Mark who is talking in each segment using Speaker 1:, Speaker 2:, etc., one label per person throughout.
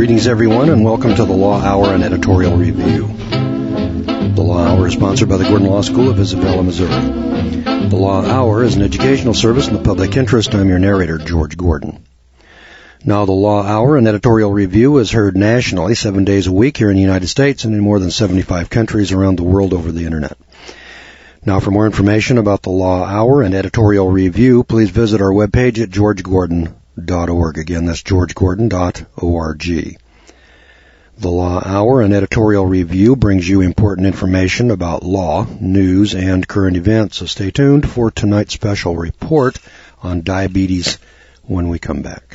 Speaker 1: Greetings, everyone, and welcome to the Law Hour and Editorial Review. The Law Hour is sponsored by the Gordon Law School of Isabella, Missouri. The Law Hour is an educational service in the public interest. I'm your narrator, George Gordon. Now, the Law Hour and Editorial Review is heard nationally 7 days a week here in the United States and in more than 75 countries around the world over the Internet. Now, for more information about the Law Hour and Editorial Review, please visit our webpage at georgegordon.org. Again, that's georgegordon.org. The Law Hour and Editorial Review brings you important information about law, news, and current events. So stay tuned for tonight's special report on diabetes when we come back.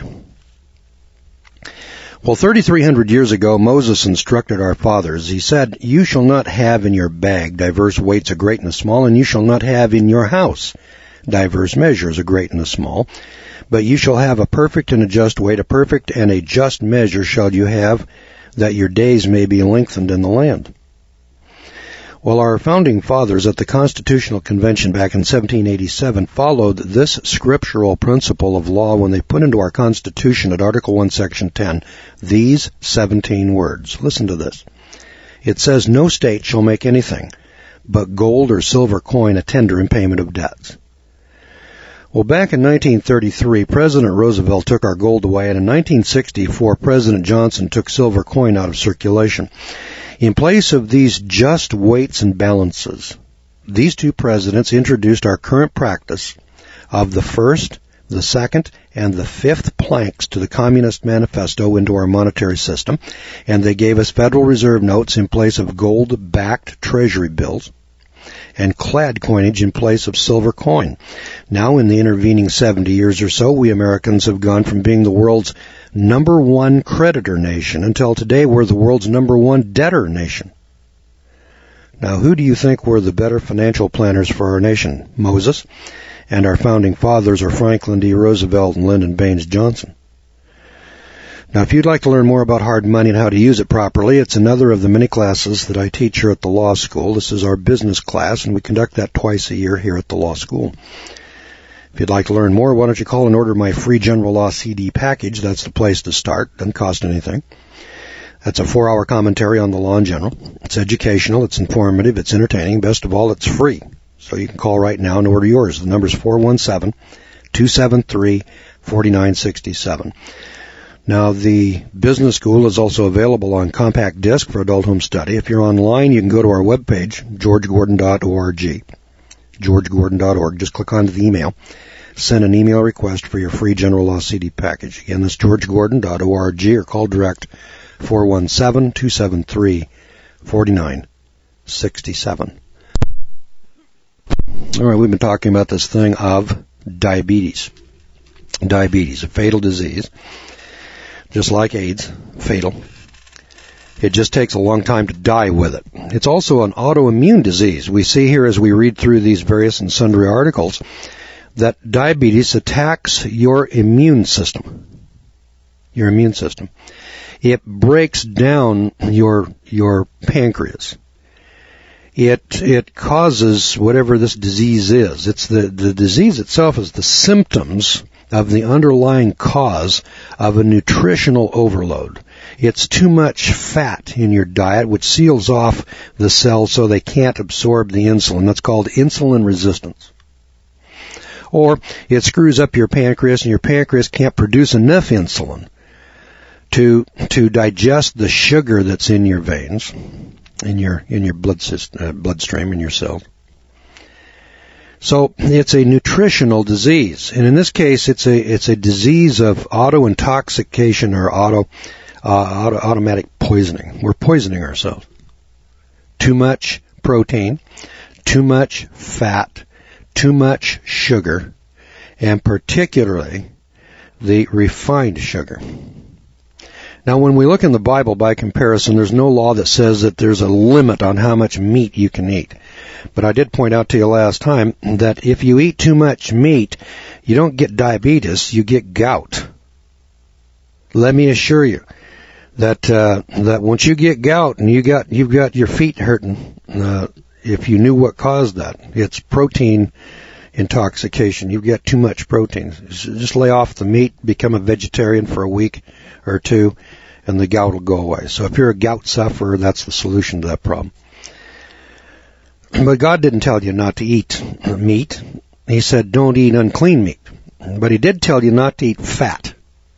Speaker 1: Well, 3,300 years ago, Moses instructed our fathers. He said, "You shall not have in your bag diverse weights, a great and a small, and you shall not have in your house diverse measures, a great and a small. But you shall have a perfect and a just weight, a perfect and a just measure shall you have, that your days may be lengthened in the land." Well, our founding fathers at the Constitutional Convention back in 1787 followed this scriptural principle of law when they put into our Constitution at Article 1, Section 10, these 17 words. Listen to this. It says, "No state shall make anything but gold or silver coin a tender in payment of debts." Well, back in 1933, President Roosevelt took our gold away, and in 1964, President Johnson took silver coin out of circulation. In place of these just weights and balances, these two presidents introduced our current practice of the first, the second, and the fifth planks to the Communist Manifesto into our monetary system, and they gave us Federal Reserve notes in place of gold-backed Treasury bills, and clad coinage in place of silver coin. Now, in the intervening 70 years or so, we Americans have gone from being the world's number one creditor nation until today we're the world's number one debtor nation. Now, who do you think were the better financial planners for our nation? Moses and our founding fathers, or Franklin D. Roosevelt and Lyndon Baines Johnson? Now, if you'd like to learn more about hard money and how to use it properly, it's another of the many classes that I teach here at the law school. This is our business class, and we conduct that twice a year here at the law school. If you'd like to learn more, why don't you call and order my free general law CD package? That's the place to start. Doesn't cost anything. That's a 4-hour commentary on the law in general. It's educational, it's informative, it's entertaining. Best of all, it's free. So you can call right now and order yours. The number's 417-273-4967. Now, the business school is also available on compact disc for adult home study. If you're online, you can go to our webpage, georgegordon.org. georgegordon.org. Just click on the email. Send an email request for your free general law CD package. Again, that's georgegordon.org, or call direct 417-273-4967. All right, we've been talking about this thing of diabetes. Diabetes, a fatal disease. Just like AIDS, fatal. It just takes a long time to die with it. It's also an autoimmune disease. We see here as we read through these various and sundry articles that diabetes attacks your immune system. Your immune system. It breaks down your pancreas. It causes whatever this disease is. It's the disease itself is the symptoms of the underlying cause of a nutritional overload. It's too much fat in your diet, which seals off the cells so they can't absorb the insulin. That's called insulin resistance. Or it screws up your pancreas, and your pancreas can't produce enough insulin to digest the sugar that's in your veins, in your bloodstream, in your cells. So it's a nutritional disease, and in this case, it's a disease of auto-intoxication or automatic poisoning. We're poisoning ourselves. Too much protein, too much fat, too much sugar, and particularly the refined sugar. Now, when we look in the Bible, by comparison, there's no law that says that there's a limit on how much meat you can eat. But I did point out to you last time that if you eat too much meat, you don't get diabetes, you get gout. Let me assure you that once you get gout and you've got your feet hurting, if you knew what caused that, it's protein intoxication. You get too much protein. Just lay off the meat, become a vegetarian for a week or two, and the gout will go away. So if you're a gout sufferer, that's the solution to that problem. But God didn't tell you not to eat meat. He said don't eat unclean meat. But he did tell you not to eat fat.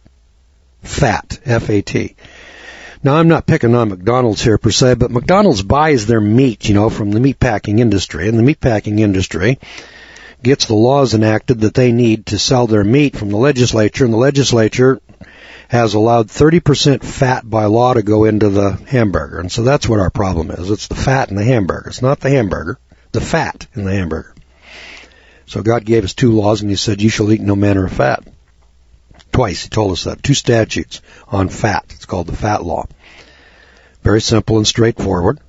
Speaker 1: Fat, F-A-T. Now, I'm not picking on McDonald's here per se, but McDonald's buys their meat, from the meatpacking industry. And the meatpacking industry gets the laws enacted that they need to sell their meat from the legislature. And the legislature has allowed 30% fat by law to go into the hamburger. And so that's what our problem is. It's the fat in the hamburger. It's not the hamburger, the fat in the hamburger. So God gave us 2 laws, and he said, you shall eat no manner of fat. Twice he told us that. 2 statutes on fat. It's called the fat law. Very simple and straightforward.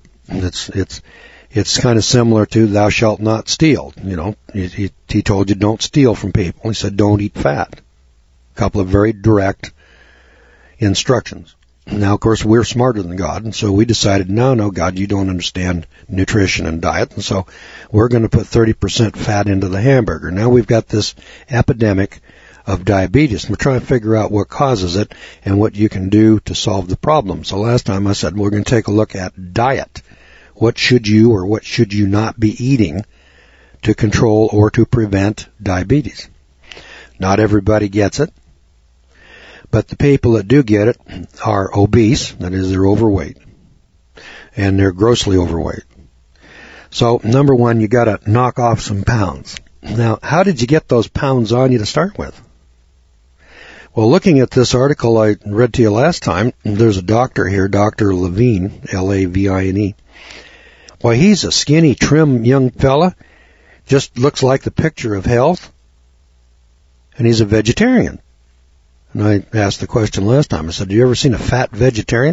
Speaker 1: It's kind of similar to thou shalt not steal. He told you don't steal from people. He said don't eat fat. A couple of very direct instructions. Now, of course, we're smarter than God, and so we decided, no, God, you don't understand nutrition and diet, and so we're going to put 30% fat into the hamburger. Now we've got this epidemic of diabetes, and we're trying to figure out what causes it and what you can do to solve the problem. So last time I said we're going to take a look at diet. What should you or what should you not be eating to control or to prevent diabetes? Not everybody gets it, but the people that do get it are obese, that is, they're overweight, and they're grossly overweight. So, number 1, you got to knock off some pounds. Now, how did you get those pounds on you to start with? Well, looking at this article I read to you last time, there's a doctor here, Dr. Levine, L-A-V-I-N-E. Well, he's a skinny, trim young fella, just looks like the picture of health, and he's a vegetarian. And I asked the question last time, I said, have you ever seen a fat vegetarian?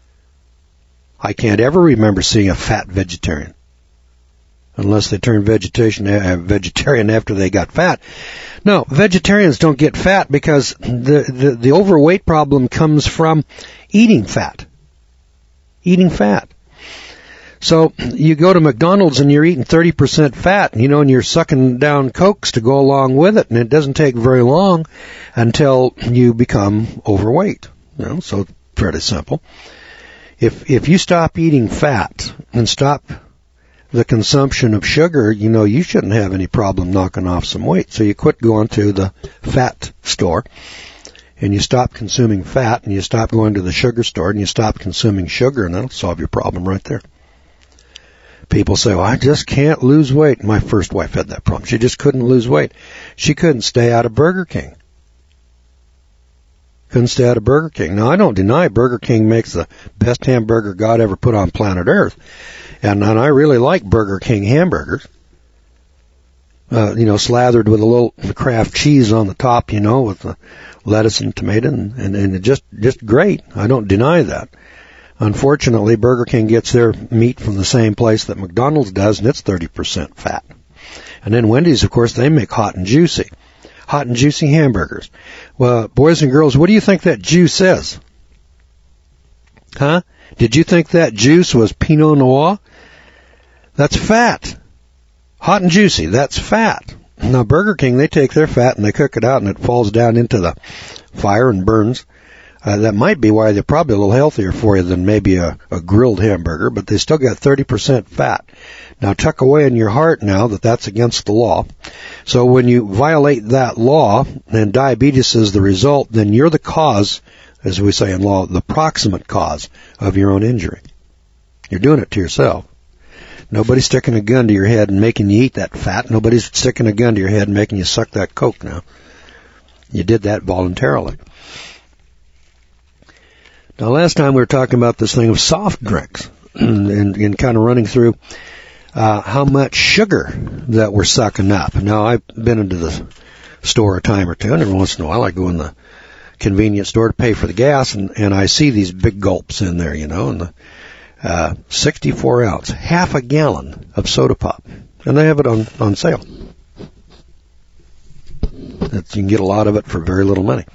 Speaker 1: I can't ever remember seeing a fat vegetarian, unless they turned vegetarian after they got fat. No, vegetarians don't get fat because the overweight problem comes from eating fat. Eating fat. So you go to McDonald's and you're eating 30% fat, and you're sucking down Cokes to go along with it, and it doesn't take very long until you become overweight. So pretty simple. If you stop eating fat and stop the consumption of sugar, you shouldn't have any problem knocking off some weight. So you quit going to the fat store, and you stop consuming fat, and you stop going to the sugar store, and you stop consuming sugar, and that'll solve your problem right there. People say, well, I just can't lose weight. My first wife had that problem. She just couldn't lose weight. She couldn't stay out of Burger King. Couldn't stay out of Burger King. Now, I don't deny Burger King makes the best hamburger God ever put on planet Earth. And I really like Burger King hamburgers. Slathered with a little Kraft cheese on the top, with the lettuce and tomato, and just great. I don't deny that. Unfortunately, Burger King gets their meat from the same place that McDonald's does, and it's 30% fat. And then Wendy's, of course, they make hot and juicy hamburgers. Well, boys and girls, what do you think that juice is? Huh? Did you think that juice was Pinot Noir? That's fat. Hot and juicy, that's fat. Now, Burger King, they take their fat and they cook it out, and it falls down into the fire and burns. That might be why they're probably a little healthier for you than maybe a grilled hamburger, but they still got 30% fat. Now, tuck away in your heart now that that's against the law. So when you violate that law and diabetes is the result, then you're the cause, as we say in law, the proximate cause of your own injury. You're doing it to yourself. Nobody's sticking a gun to your head and making you eat that fat. Nobody's sticking a gun to your head and making you suck that Coke now. You did that voluntarily. Now, last time we were talking about this thing of soft drinks and kind of running through how much sugar that we're sucking up. Now, I've been into the store a time or two, and every once in a while I go in the convenience store to pay for the gas, and I see these big gulps in there, and the 64 ounce, half a gallon of soda pop, and they have it on sale. You can get a lot of it for very little money.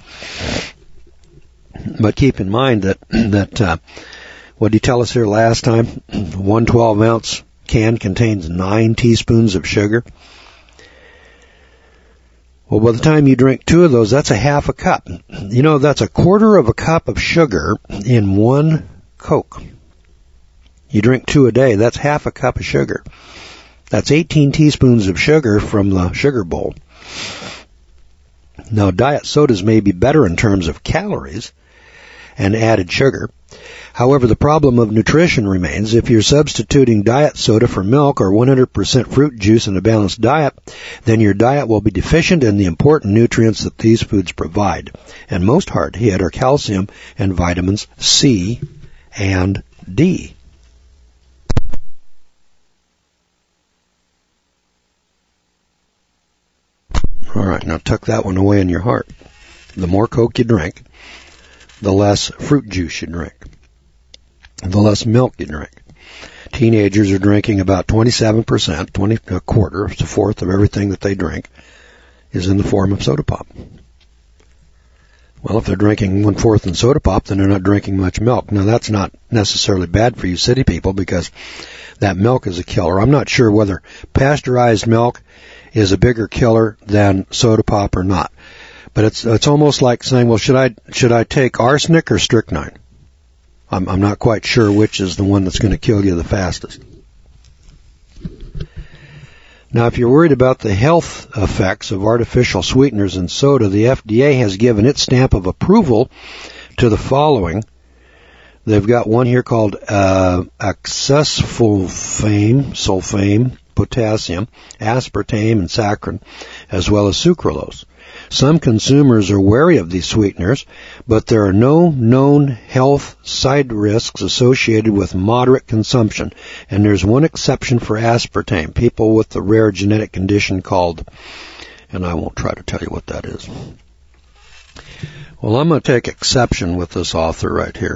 Speaker 1: But keep in mind that what did he tell us here last time? 1 12-ounce can contains 9 teaspoons of sugar. Well, by the time you drink 2 of those, that's a half a cup. that's a quarter of a cup of sugar in one Coke. You drink 2 a day, that's half a cup of sugar. That's 18 teaspoons of sugar from the sugar bowl. Now, diet sodas may be better in terms of calories and added sugar. However, the problem of nutrition remains. If you're substituting diet soda for milk or 100% fruit juice in a balanced diet, then your diet will be deficient in the important nutrients that these foods provide. And most hard hit are calcium and vitamins C and D. All right, now tuck that one away in your heart. The more Coke you drink, the less fruit juice you drink, the less milk you drink. Teenagers are drinking about 27%, a quarter, a fourth of everything that they drink is in the form of soda pop. Well, if they're drinking 1/4 in soda pop, then they're not drinking much milk. Now, that's not necessarily bad for you city people because that milk is a killer. I'm not sure whether pasteurized milk is a bigger killer than soda pop or not. But it's almost like saying, well, should I take arsenic or strychnine? I'm not quite sure which is the one that's going to kill you the fastest. Now, if you're worried about the health effects of artificial sweeteners in soda, the FDA has given its stamp of approval to the following. They've got one here called sulfame, potassium, aspartame, and saccharin, as well as sucralose. Some consumers are wary of these sweeteners, but there are no known health side risks associated with moderate consumption, and there's one exception for aspartame, people with the rare genetic condition called, and I won't try to tell you what that is. Well, I'm going to take exception with this author right here.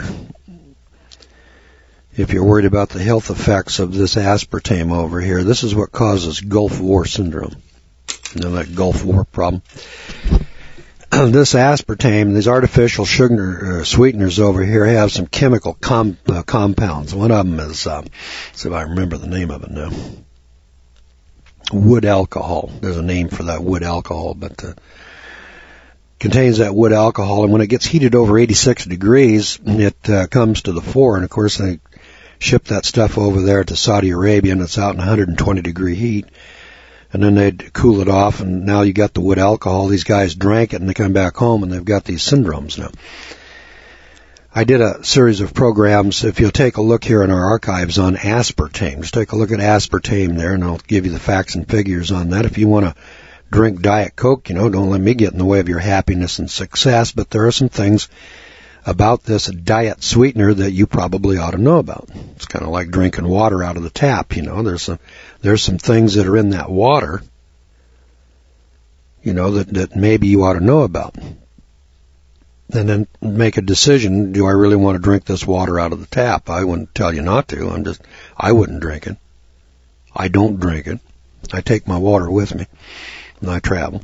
Speaker 1: If you're worried about the health effects of this aspartame over here, this is what causes Gulf War syndrome. You know, that Gulf War problem. This aspartame, these artificial sugar sweeteners over here have some chemical compounds. One of them is, see if I remember the name of it now, wood alcohol. There's a name for that wood alcohol, but contains that wood alcohol, and when it gets heated over 86 degrees, it comes to the fore, and of course they ship that stuff over there to Saudi Arabia, and it's out in 120 degree heat. And then they'd cool it off, and now you got the wood alcohol. These guys drank it, and they come back home, and they've got these syndromes now. I did a series of programs. If you'll take a look here in our archives on aspartame, just take a look at aspartame there, and I'll give you the facts and figures on that. If you want to drink Diet Coke, don't let me get in the way of your happiness and success, but there are some things about this diet sweetener that you probably ought to know about. It's kind of like drinking water out of the tap, There's some things that are in that water, that maybe you ought to know about. And then make a decision, do I really want to drink this water out of the tap? I wouldn't tell you not to. I wouldn't drink it. I don't drink it. I take my water with me when I travel.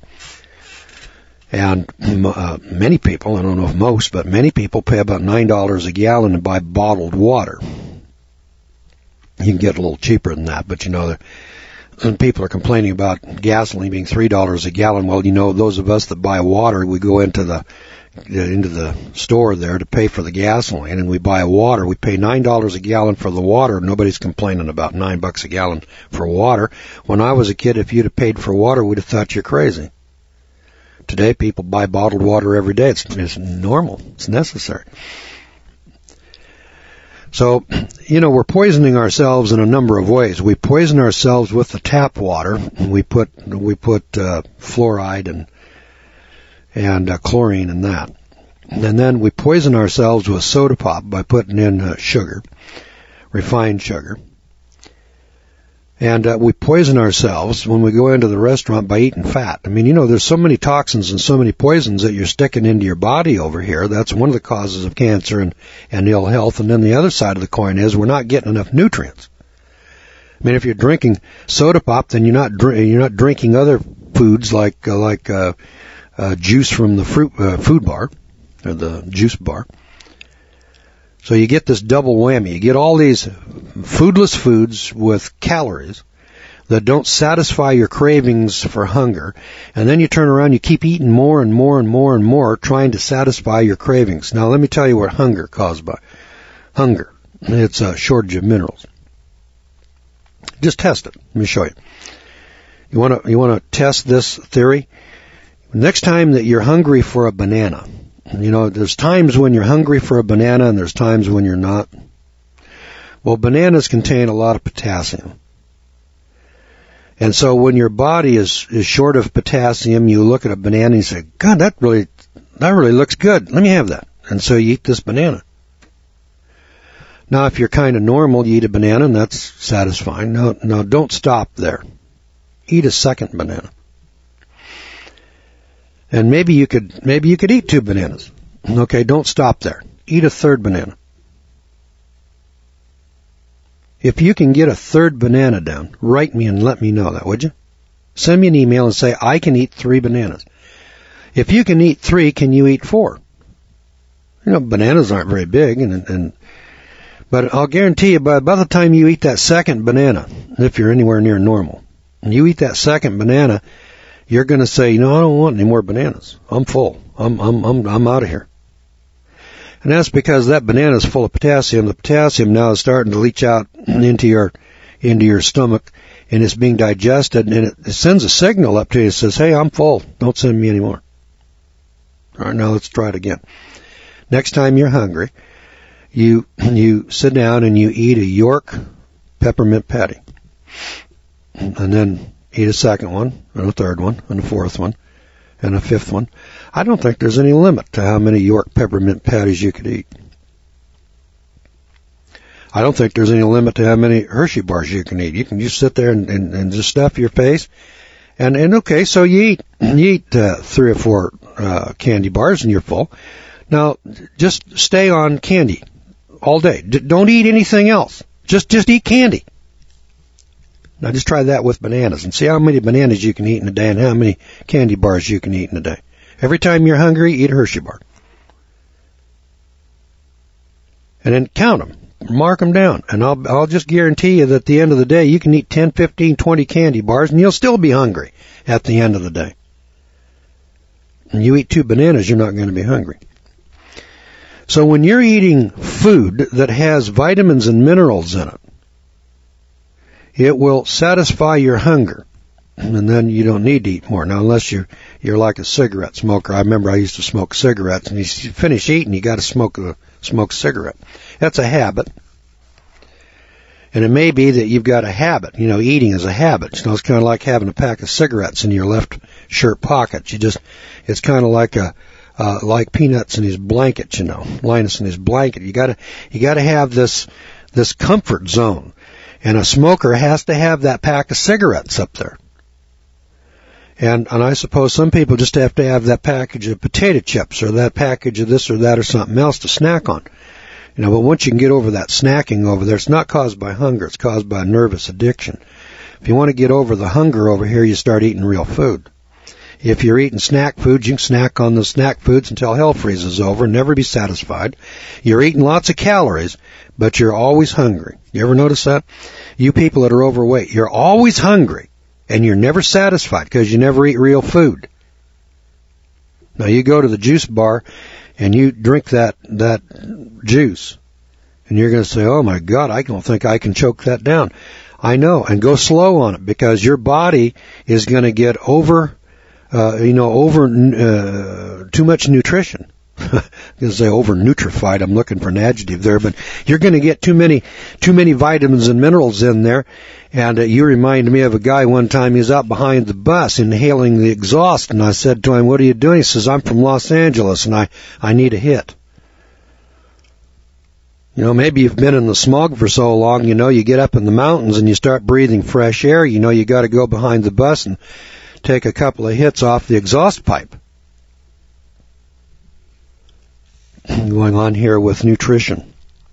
Speaker 1: And many people, I don't know if most, but many people pay about $9 a gallon to buy bottled water. You can get a little cheaper than that, but and people are complaining about gasoline being $3 a gallon. Well, those of us that buy water, we go into the store there to pay for the gasoline, and we buy water. We pay $9 a gallon for the water. Nobody's complaining about $9 a gallon for water. When I was a kid, if you'd have paid for water, we'd have thought you're crazy. Today, people buy bottled water every day. It's normal. It's necessary. So, we're poisoning ourselves in a number of ways. We poison ourselves with the tap water. We put fluoride and chlorine in that. And then we poison ourselves with soda pop by putting in sugar, refined sugar. And we poison ourselves when we go into the restaurant by eating fat. There's so many toxins and so many poisons that you're sticking into your body over here. That's one of the causes of cancer and ill health. And then the other side of the coin is we're not getting enough nutrients. If you're drinking soda pop, then you're not drinking other foods like juice from the food bar or the juice bar. So you get this double whammy. You get all these foodless foods with calories, that don't satisfy your cravings for hunger, and then you turn around, you keep eating more and more and more and more, trying to satisfy your cravings. Now, let me tell you what hunger caused by. Hunger. It's a shortage of minerals. Just test it. Let me show you. You want to test this theory? Next time that you're hungry for a banana, there's times when you're hungry for a banana and there's times when you're not. Well, bananas contain a lot of potassium. And so when your body is short of potassium, you look at a banana and you say, God, that really looks good. Let me have that. And so you eat this banana. Now, if you're kind of normal, you eat a banana and that's satisfying. No, don't stop there. Eat a second banana. And maybe you could eat 2 bananas. Okay, don't stop there. Eat a third banana. If you can get a third banana down, write me and let me know that, would you? Send me an email and say, I can eat 3 bananas. If you can eat 3, can you eat 4? Bananas aren't very big, but I'll guarantee you by the time you eat that second banana, if you're anywhere near normal, and you eat that second banana, you're going to say, I don't want any more bananas. I'm full. I'm out of here. And that's because that banana is full of potassium. The potassium now is starting to leach out into your stomach, and it's being digested, and it sends a signal up to you that says, hey, I'm full. Don't send me any more. All right, now let's try it again. Next time you're hungry, you sit down and you eat a York peppermint patty. And then eat a second one, and a third one, and a fourth one, and a fifth one. I don't think there's any limit to how many York peppermint patties you could eat. I don't think there's any limit to how many Hershey bars you can eat. You can just sit there and just stuff your face. And okay, so you eat 3 or 4 candy bars and you're full. Now, just stay on candy all day. Don't eat anything else. Just eat candy. Now just try that with bananas and see how many bananas you can eat in a day and how many candy bars you can eat in a day. Every time you're hungry, eat a Hershey bar. And then count them. Mark them down. And I'll just guarantee you that at the end of the day, you can eat 10, 15, 20 candy bars and you'll still be hungry at the end of the day. And you eat 2 bananas, you're not going to be hungry. So when you're eating food that has vitamins and minerals in it, it will satisfy your hunger, and then you don't need to eat more. Now, unless you're like a cigarette smoker. I remember I used to smoke cigarettes, and you finish eating, you got to smoke a cigarette. That's a habit, and it may be that you've got a habit. Eating is a habit. It's kind of like having a pack of cigarettes in your left shirt pocket. It's kind of like like Peanuts in his blanket. Linus in his blanket. You got to have this comfort zone. And a smoker has to have that pack of cigarettes up there. And I suppose some people just have to have that package of potato chips or that package of this or that or something else to snack on. But once you can get over that snacking over there, it's not caused by hunger, it's caused by nervous addiction. If you want to get over the hunger over here, you start eating real food. If you're eating snack foods, you can snack on those snack foods until hell freezes over and never be satisfied. You're eating lots of calories, but you're always hungry. You ever notice that? You people that are overweight, you're always hungry, and you're never satisfied because you never eat real food. Now, you go to the juice bar, and you drink that juice, and you're going to say, oh, my God, I don't think I can choke that down. I know, and go slow on it, because your body is going to get too much nutrition. I'm going to say over-nutrified. I'm looking for an adjective there, but you're going to get too many vitamins and minerals in there. And you reminded me of a guy one time. He was out behind the bus inhaling the exhaust, and I said to him, what are you doing? He says, I'm from Los Angeles, and I need a hit. Maybe you've been in the smog for so long, you get up in the mountains and you start breathing fresh air. You got to go behind the bus and take a couple of hits off the exhaust pipe. Going on here with nutrition.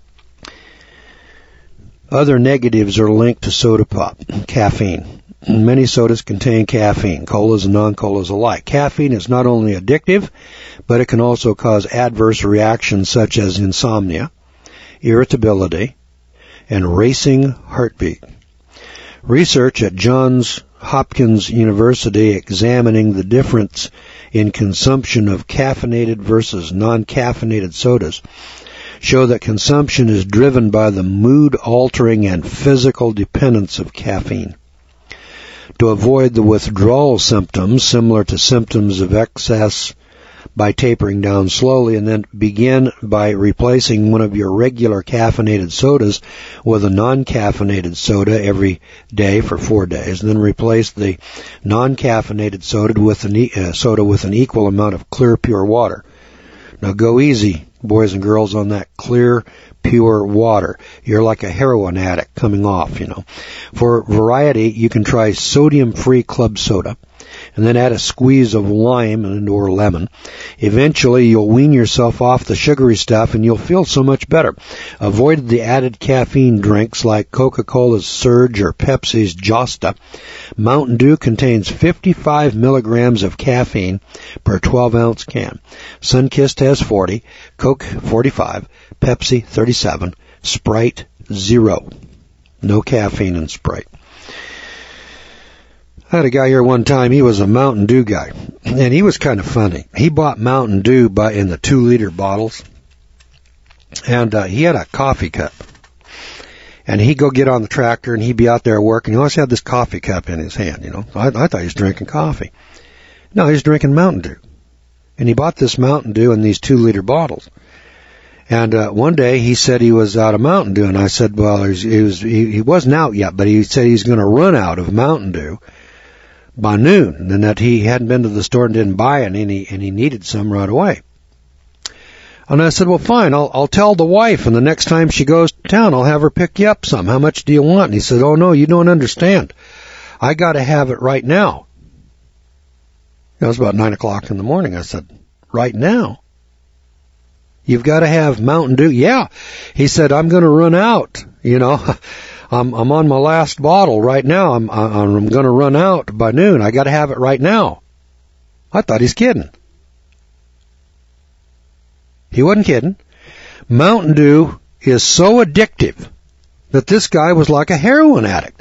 Speaker 1: Other negatives are linked to soda pop, caffeine. Many sodas contain caffeine, colas and non-colas alike. Caffeine is not only addictive, but it can also cause adverse reactions such as insomnia, irritability, and racing heartbeat. Research at Johns Hopkins University examining the difference in consumption of caffeinated versus non-caffeinated sodas show that consumption is driven by the mood-altering and physical dependence of caffeine. To avoid the withdrawal symptoms, similar to symptoms of excess, by tapering down slowly, and then begin by replacing one of your regular caffeinated sodas with a non-caffeinated soda every day for 4 days, and then replace the non-caffeinated soda with an equal amount of clear, pure water. Now go easy, boys and girls, on that clear, pure water. You're like a heroin addict coming off, For variety, you can try sodium-free club soda, and then add a squeeze of lime or lemon. Eventually, you'll wean yourself off the sugary stuff, and you'll feel so much better. Avoid the added caffeine drinks like Coca-Cola's Surge or Pepsi's Josta. Mountain Dew contains 55 milligrams of caffeine per 12-ounce can. Sunkist has 40, Coke 45, Pepsi 37, Sprite 0. No caffeine in Sprite. I had a guy here one time, he was a Mountain Dew guy, and he was kind of funny. He bought Mountain Dew in the 2-liter bottles, and he had a coffee cup. And he'd go get on the tractor, and he'd be out there working. He always had this coffee cup in his hand, I thought he was drinking coffee. No, he was drinking Mountain Dew. And he bought this Mountain Dew in these 2-liter bottles. And one day he said he was out of Mountain Dew, and I said, well, he wasn't out yet, but he said he's going to run out of Mountain Dew by noon, and that he hadn't been to the store and didn't buy any, and he needed some right away. And I said, well, fine, I'll tell the wife, and the next time she goes to town, I'll have her pick you up some. How much do you want? And he said, oh, no, you don't understand. I got to have it right now. It was about 9 o'clock in the morning. I said, right now? You've got to have Mountain Dew? Yeah. He said, I'm going to run out, I'm on my last bottle right now. I'm going to run out by noon. I got to have it right now. I thought he's kidding. He wasn't kidding. Mountain Dew is so addictive that this guy was like a heroin addict.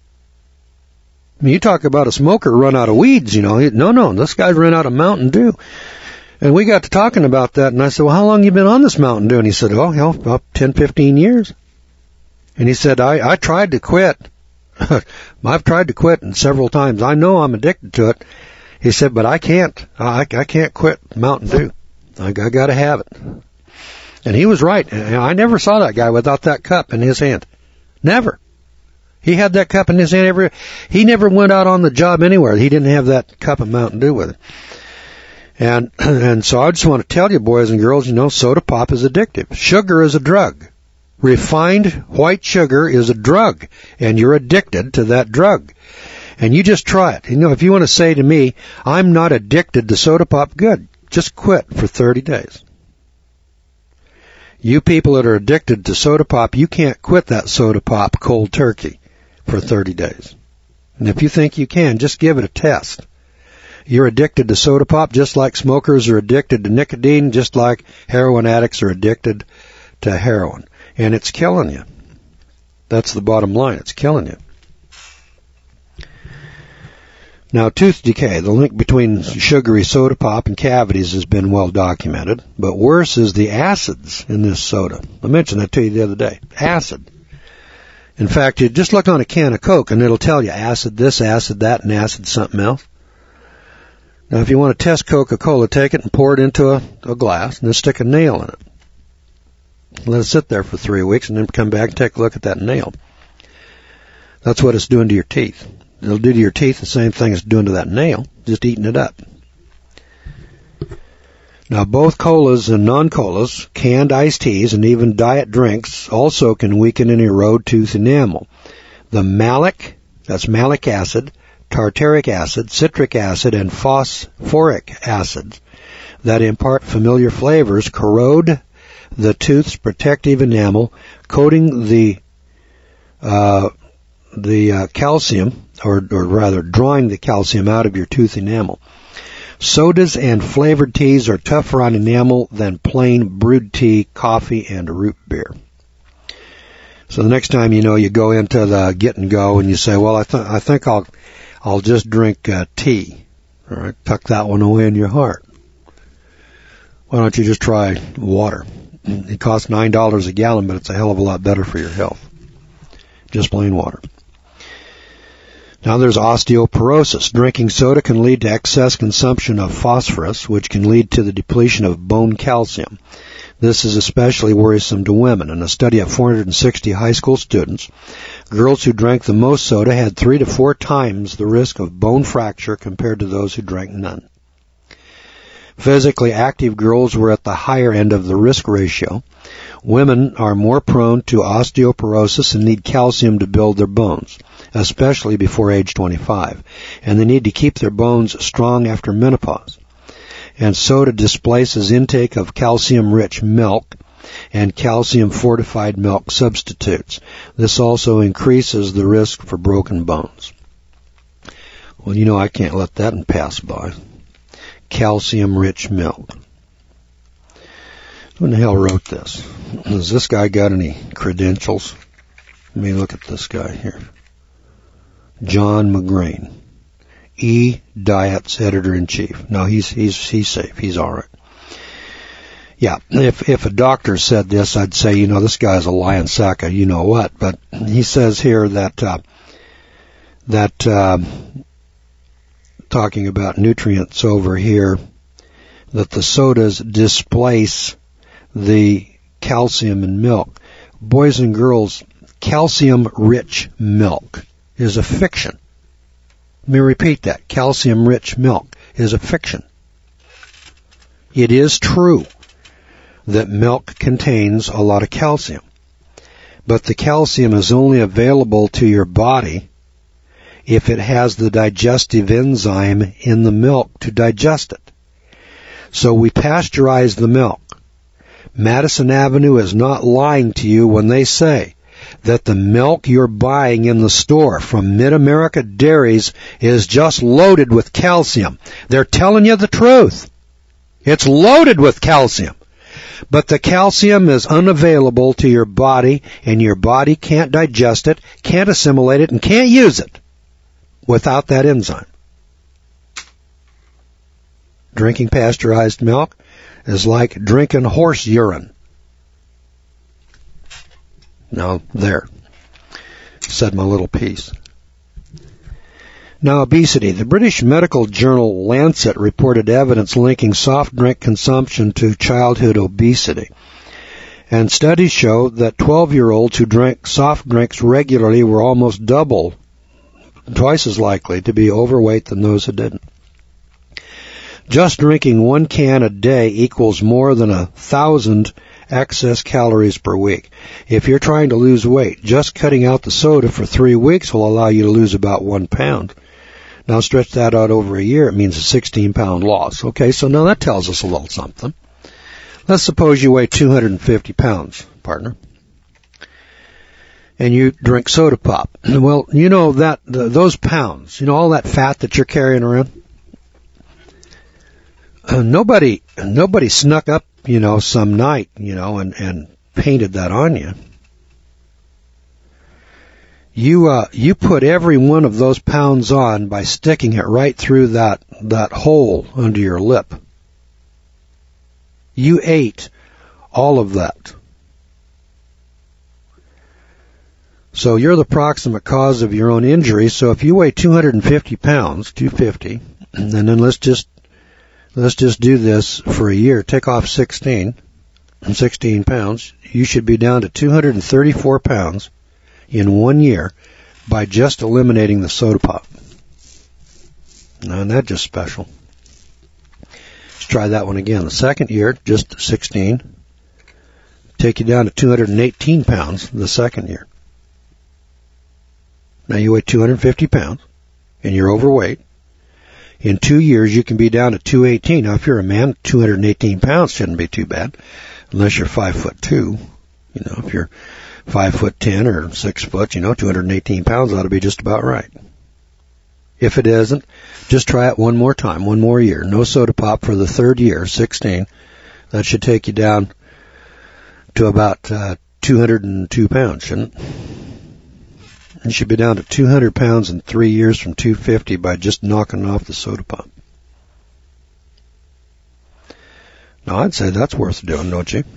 Speaker 1: I mean, you talk about a smoker run out of weeds, No, this guy's run out of Mountain Dew. And we got to talking about that, and I said, well, how long have you been on this Mountain Dew? And he said, about 10, 15 years. And he said, I tried to quit. I've tried to quit several times. I know I'm addicted to it. He said, but I can't. I can't quit Mountain Dew. I got to have it. And he was right. I never saw that guy without that cup in his hand. Never. He had that cup in his hand he never went out on the job anywhere. He didn't have that cup of Mountain Dew with him. And so I just want to tell you, boys and girls, soda pop is addictive. Sugar is a drug. Refined white sugar is a drug, and you're addicted to that drug. And you just try it. If you want to say to me, I'm not addicted to soda pop, good. Just quit for 30 days. You people that are addicted to soda pop, you can't quit that soda pop cold turkey for 30 days. And if you think you can, just give it a test. You're addicted to soda pop just like smokers are addicted to nicotine, just like heroin addicts are addicted to heroin. And it's killing you. That's the bottom line. It's killing you. Now, tooth decay, the link between sugary soda pop and cavities has been well documented, but worse is the acids in this soda. I mentioned that to you the other day. Acid. In fact, you just look on a can of Coke and it'll tell you acid this, acid that, and acid something else. Now, if you want to test Coca-Cola, take it and pour it into a glass and then stick a nail in it. Let it sit there for 3 weeks and then come back and take a look at that nail. That's what it's doing to your teeth. It'll do to your teeth the same thing it's doing to that nail, just eating it up. Now, both colas and non-colas, canned iced teas, and even diet drinks also can weaken and erode tooth enamel. The malic, that's malic acid, tartaric acid, citric acid, and phosphoric acid that impart familiar flavors corrode the tooth's protective enamel, coating the calcium, or rather drawing the calcium out of your tooth enamel. Sodas and flavored teas are tougher on enamel than plain brewed tea, coffee, and root beer. So the next time you go into the get and go and you say, well, I think I'll just drink tea. All right, tuck that one away in your heart. Why don't you just try water? It costs $9 a gallon, but it's a hell of a lot better for your health. Just plain water. Now there's osteoporosis. Drinking soda can lead to excess consumption of phosphorus, which can lead to the depletion of bone calcium. This is especially worrisome to women. In a study of 460 high school students, girls who drank the most soda had 3 to 4 times the risk of bone fracture compared to those who drank none. Physically active girls were at the higher end of the risk ratio. Women are more prone to osteoporosis and need calcium to build their bones, especially before age 25, and they need to keep their bones strong after menopause. And soda displaces intake of calcium-rich milk and calcium-fortified milk substitutes. This also increases the risk for broken bones. Well, I can't let that pass by. Calcium-rich milk. Who in the hell wrote this? Has this guy got any credentials? Let me look at this guy here. John McGrain, E-Diet's editor-in-chief. No, he's safe. He's all right. Yeah, if a doctor said this, I'd say, this guy's a lying sack of you-know-what. But he says here that talking about nutrients over here, that the sodas displace the calcium in milk. Boys and girls, calcium-rich milk is a fiction. Let me repeat that. Calcium-rich milk is a fiction. It is true that milk contains a lot of calcium, but the calcium is only available to your body if it has the digestive enzyme in the milk to digest it. So we pasteurize the milk. Madison Avenue is not lying to you when they say that the milk you're buying in the store from Mid-America Dairies is just loaded with calcium. They're telling you the truth. It's loaded with calcium. But the calcium is unavailable to your body, and your body can't digest it, can't assimilate it, and can't use it without that enzyme. Drinking pasteurized milk is like drinking horse urine. Now, there. Said my little piece. Now, obesity. The British medical journal Lancet reported evidence linking soft drink consumption to childhood obesity. And studies show that 12-year-olds who drank soft drinks regularly were almost twice as likely to be overweight than those who didn't. Just drinking 1 can a day equals more than 1,000 excess calories per week. If you're trying to lose weight, just cutting out the soda for 3 weeks will allow you to lose about 1 pound. Now stretch that out over a year, it means a 16-pound loss. Okay, so now that tells us a little something. Let's suppose you weigh 250 pounds, partner, and you drink soda pop. Well, those pounds, all that fat that you're carrying around, nobody snuck up, some night, and painted that on you. You put every one of those pounds on by sticking it right through that hole under your lip. You ate all of that. So you're the proximate cause of your own injury. So if you weigh 250 pounds, 250, and then let's just do this for a year. Take off 16 pounds. You should be down to 234 pounds in 1 year by just eliminating the soda pop. Now, isn't that just special? Let's try that one again. The second year, just 16. Take you down to 218 pounds the second year. Now you weigh 250 pounds, and you're overweight. In 2 years, you can be down to 218. Now, if you're a man, 218 pounds shouldn't be too bad, unless you're 5'2". If you're 5'10" or 6 foot, 218 pounds ought to be just about right. If it isn't, just try it one more time, 1 more year. No soda pop for the third year, 16. That should take you down to about 202 pounds, shouldn't it? It should be down to 200 pounds in 3 years from 250 by just knocking off the soda pop. Now, I'd say that's worth doing, don't you?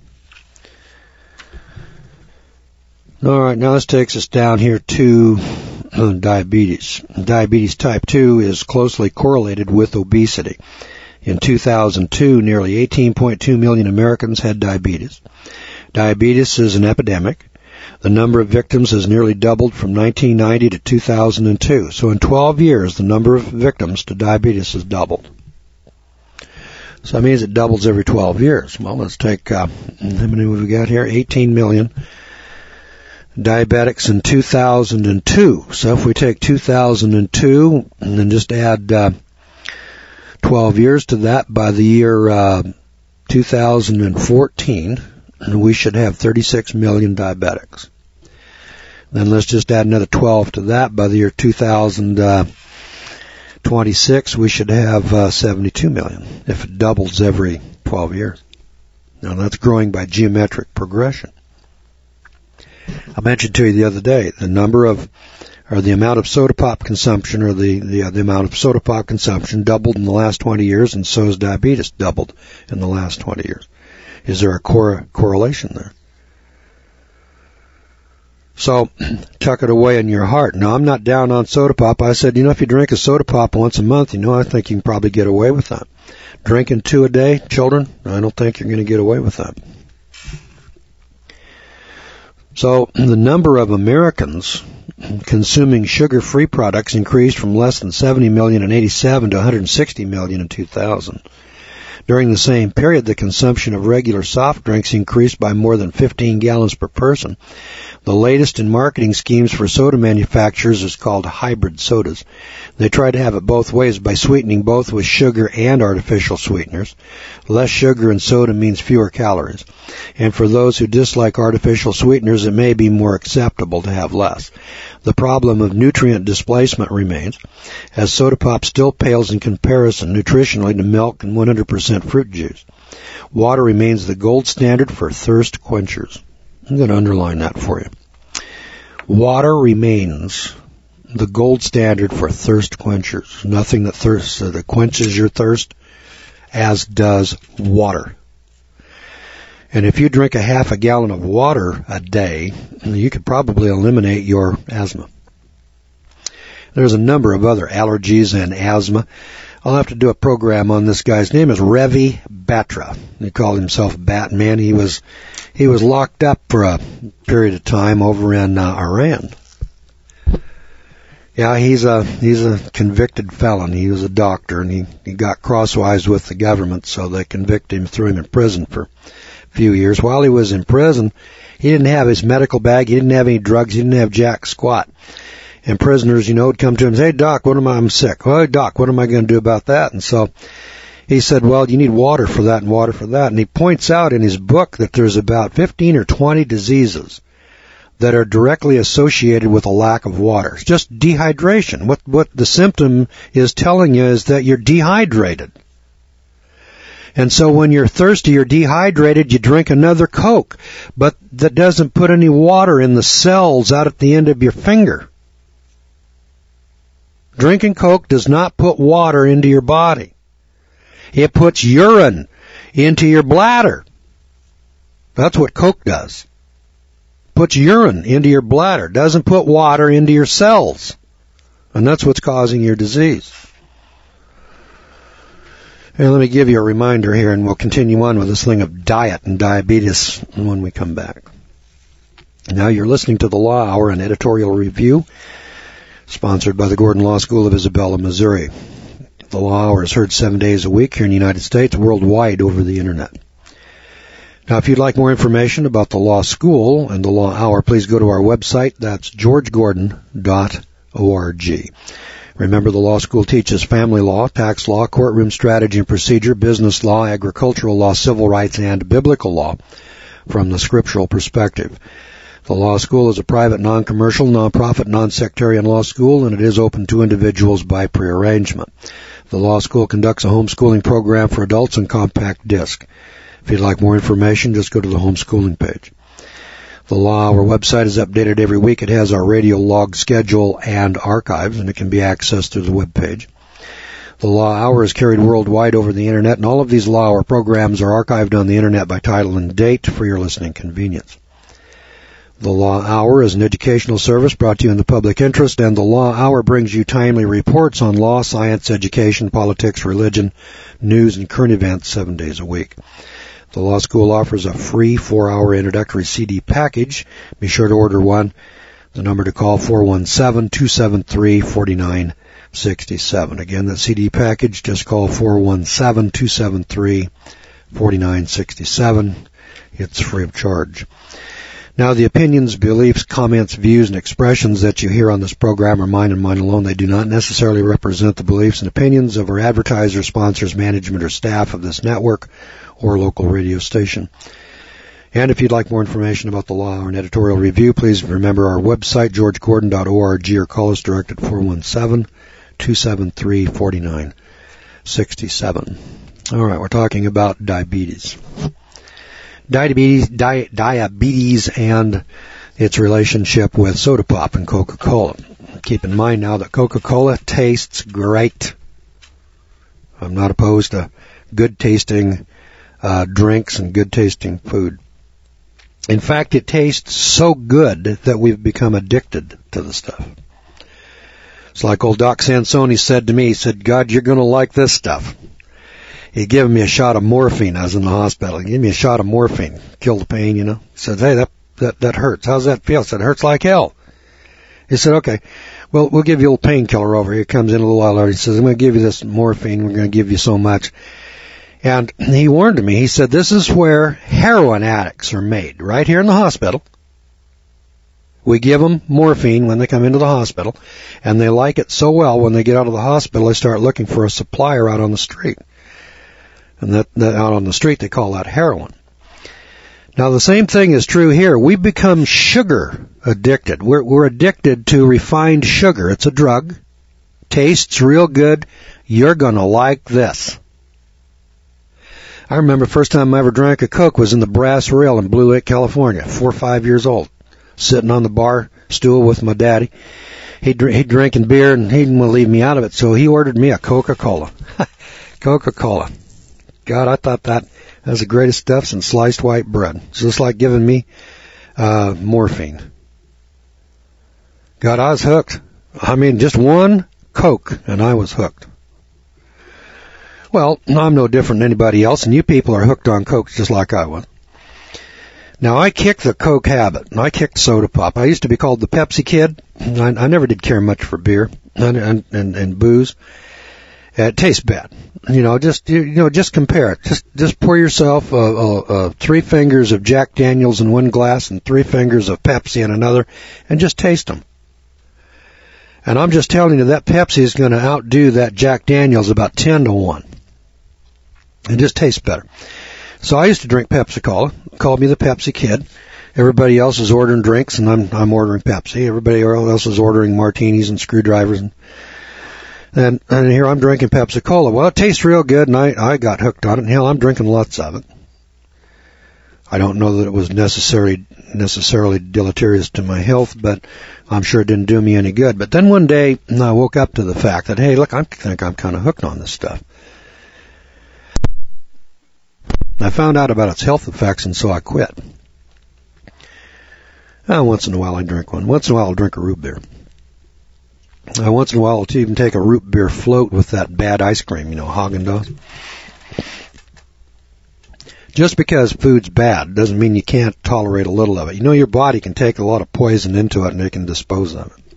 Speaker 1: All right, now this takes us down here to diabetes. Diabetes type 2 is closely correlated with obesity. In 2002, nearly 18.2 million Americans had diabetes. Diabetes is an epidemic. The number of victims has nearly doubled from 1990 to 2002. So in 12 years, the number of victims to diabetes has doubled. So that means it doubles every 12 years. Well, let's take, how many have we got here? 18 million diabetics in 2002. So if we take 2002 and then just add 12 years to that, by the year 2014, we should have 36 million diabetics. Then let's just add another 12 to that. By the year 2026, we should have 72 million, if it doubles every 12 years. Now that's growing by geometric progression. I mentioned to you the other day, the amount of soda pop consumption, or the amount of soda pop consumption doubled in the last 20 years, and so has diabetes doubled in the last 20 years. Is there a correlation there? So, tuck it away in your heart. Now, I'm not down on soda pop. I said, if you drink a soda pop once a month, I think you can probably get away with that. Drinking 2 a day, children, I don't think you're going to get away with that. So, the number of Americans consuming sugar-free products increased from less than 70 million in 87 to 160 million in 2000. During the same period, the consumption of regular soft drinks increased by more than 15 gallons per person. The latest in marketing schemes for soda manufacturers is called hybrid sodas. They try to have it both ways by sweetening both with sugar and artificial sweeteners. Less sugar in soda means fewer calories. And for those who dislike artificial sweeteners, it may be more acceptable to have less. The problem of nutrient displacement remains, as soda pop still pales in comparison nutritionally to milk and 100% fruit juice. Water remains the gold standard for thirst quenchers. I'm going to underline that for you. Water remains the gold standard for thirst quenchers. Nothing that quenches your thirst as does water. And if you drink a half a gallon of water a day, you could probably eliminate your asthma. There's a number of other allergies and asthma. I'll have to do a program on this guy's name is Ravi Batra. He called himself Batman. He was locked up for a period of time over in Iran. Yeah, he's a convicted felon. He was a doctor, and he got crosswise with the government, so they convicted him, threw him in prison for a few years. While he was in prison, he didn't have his medical bag. He didn't have any drugs. He didn't have jack squat. And prisoners, would come to him and say, "Hey, Doc, I'm sick." "Oh, hey, Doc, what am I going to do about that?" And so he said, "Well, you need water for that and water for that." And he points out in his book that there's about 15 or 20 diseases that are directly associated with a lack of water. It's just dehydration. What the symptom is telling you is that you're dehydrated. And so when you're thirsty, you're dehydrated, you drink another Coke. But that doesn't put any water in the cells out at the end of your finger. Drinking Coke does not put water into your body. It puts urine into your bladder. That's what Coke does. Puts urine into your bladder. Doesn't put water into your cells. And that's what's causing your disease. And let me give you a reminder here, and we'll continue on with this thing of diet and diabetes when we come back. Now you're listening to the Law Hour, an editorial review sponsored by the Gordon Law School of Isabella, Missouri. The Law Hour is heard 7 days a week here in the United States, worldwide over the Internet. Now, if you'd like more information about the Law School and the Law Hour, please go to our website. That's georgegordon.org. Remember, the Law School teaches family law, tax law, courtroom strategy and procedure, business law, agricultural law, civil rights, and biblical law from the scriptural perspective. The Law School is a private, non-commercial, non-profit, non-sectarian law school, and it is open to individuals by prearrangement. The Law School conducts a homeschooling program for adults on compact disc. If you'd like more information, just go to the homeschooling page. The Law Hour website is updated every week. It has our radio log schedule and archives, and it can be accessed through the webpage. The Law Hour is carried worldwide over the Internet, and all of these Law Hour programs are archived on the Internet by title and date for your listening convenience. The Law Hour is an educational service brought to you in the public interest, and the Law Hour brings you timely reports on law, science, education, politics, religion, news, and current events 7 days a week. The Law School offers a free 4-hour introductory CD package. Be sure to order one. The number to call, 417-273-4967. Again, that CD package, just call 417-273-4967. It's free of charge. Now, the opinions, beliefs, comments, views, and expressions that you hear on this program are mine and mine alone. They do not necessarily represent the beliefs and opinions of our advertisers, sponsors, management, or staff of this network or local radio station. And if you'd like more information about the Law Hour and editorial review, please remember our website, georgegordon.org, or call us direct at 417-273-4967. All right, we're talking about diabetes. Diabetes and its relationship with soda pop and Coca-Cola. Keep in mind now that Coca-Cola tastes great. I'm not opposed to good-tasting drinks and good-tasting food. In fact, it tastes so good that we've become addicted to the stuff. It's like old Doc Sansoni said to me, he said, God, you're going to like this stuff. He gave me a shot of morphine. I was in the hospital. He gave me a shot of morphine. Killed the pain, you know. He said, hey, that hurts. How's that feel? I said, it hurts like hell. He said, okay, well, we'll give you a little painkiller over here. He comes in a little while later. He says, I'm going to give you this morphine. We're going to give you so much. And he warned me. He said, this is where heroin addicts are made, right here in the hospital. We give them morphine when they come into the hospital, and they like it so well when they get out of the hospital, they start looking for a supplier out on the street. And that out on the street, they call that heroin. Now, the same thing is true here. We become sugar addicted. We're addicted to refined sugar. It's a drug. Tastes real good. You're going to like this. I remember the first time I ever drank a Coke was in the Brass Rail in Blue Lake, California, 4 or 5 years old, sitting on the bar stool with my daddy. He'd drinking beer, and he didn't want to leave me out of it, so he ordered me a Coca-Cola. Coca-Cola. God, I thought that was the greatest stuff since sliced white bread. It's just like giving me morphine. God, I was hooked. I mean, just one Coke, and I was hooked. Well, I'm no different than anybody else, and you people are hooked on Coke just like I was. Now, I kicked the Coke habit, and I kicked soda pop. I used to be called the Pepsi Kid. I never did care much for beer and booze. It tastes bad. Just compare it. Just pour yourself 3 fingers of Jack Daniels in one glass and 3 fingers of Pepsi in another, and just taste them. And I'm just telling you that Pepsi is going to outdo that Jack Daniels about 10-1. It just tastes better. So I used to drink Pepsi-Cola. Called me the Pepsi Kid. Everybody else is ordering drinks, and I'm ordering Pepsi. Everybody else is ordering martinis and screwdrivers and here I'm drinking Pepsi-Cola. Well, it tastes real good, and I got hooked on it. And hell, I'm drinking lots of it. I don't know that it was necessarily deleterious to my health, but I'm sure it didn't do me any good. But then one day, I woke up to the fact that, hey, look, I think I'm kind of hooked on this stuff. I found out about its health effects, and so I quit. Once in a while I drink one. Once in a while I'll drink a root beer. Once in a while, I'll even take a root beer float with that bad ice cream, Haagen-Dazs. Just because food's bad doesn't mean you can't tolerate a little of it. Your body can take a lot of poison into it, and it can dispose of it.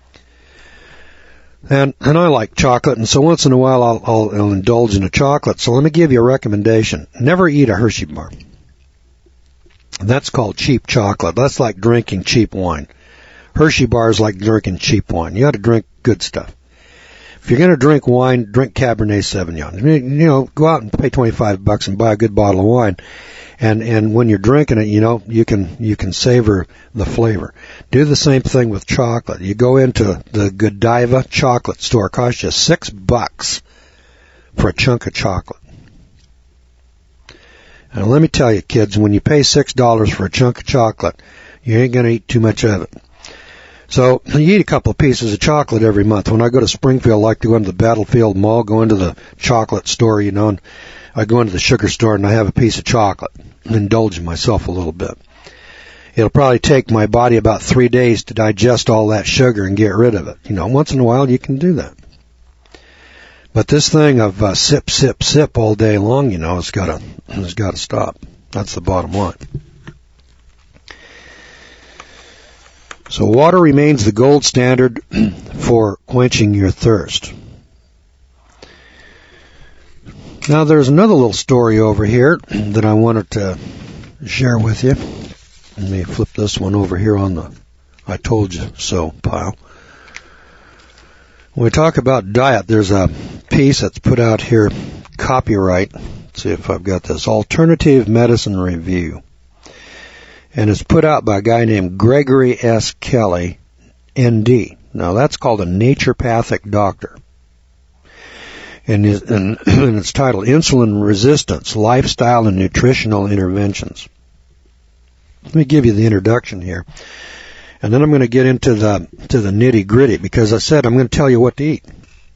Speaker 1: And I like chocolate, and so once in a while I'll indulge in a chocolate. So let me give you a recommendation. Never eat a Hershey bar. And that's called cheap chocolate. That's like drinking cheap wine. Hershey bars like drinking cheap wine. You got to drink good stuff. If you're going to drink wine, drink Cabernet Sauvignon. Go out and pay $25 and buy a good bottle of wine. And when you're drinking it, you can savor the flavor. Do the same thing with chocolate. You go into the Godiva chocolate store, costs you $6 for a chunk of chocolate. And let me tell you, kids, when you pay $6 for a chunk of chocolate, You ain't going to eat too much of it. So you eat a couple of pieces of chocolate every month. When I go to Springfield, I like to go into the Battlefield Mall, go into the chocolate store, and I go into the sugar store and I have a piece of chocolate and indulge myself a little bit. It'll probably take my body about 3 days to digest all that sugar and get rid of it. Once in a while you can do that. But this thing of sip, sip, sip all day long, it's got to stop. That's the bottom line. So water remains the gold standard for quenching your thirst. Now there's another little story over here that I wanted to share with you. Let me flip this one over here on the I told you so pile. When we talk about diet, there's a piece that's put out here, copyright. Let's see if I've got this. Alternative Medicine Review. And it's put out by a guy named Gregory S. Kelly, ND. Now that's called a naturopathic doctor. And it's titled Insulin Resistance, Lifestyle and Nutritional Interventions. Let me give you the introduction here. And then I'm going to get into the nitty gritty, because I said I'm going to tell you what to eat.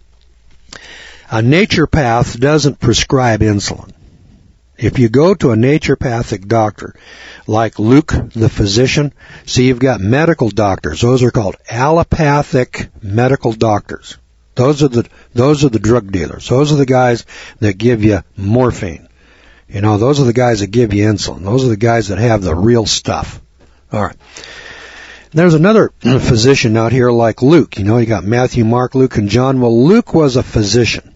Speaker 1: A naturopath doesn't prescribe insulin. If you go to a naturopathic doctor, like Luke the physician, see, you've got medical doctors. Those are called allopathic medical doctors. Those are the drug dealers. Those are the guys that give you morphine. Those are the guys that give you insulin. Those are the guys that have the real stuff. All right. There's another physician out here like Luke. You got Matthew, Mark, Luke, and John. Well, Luke was a physician.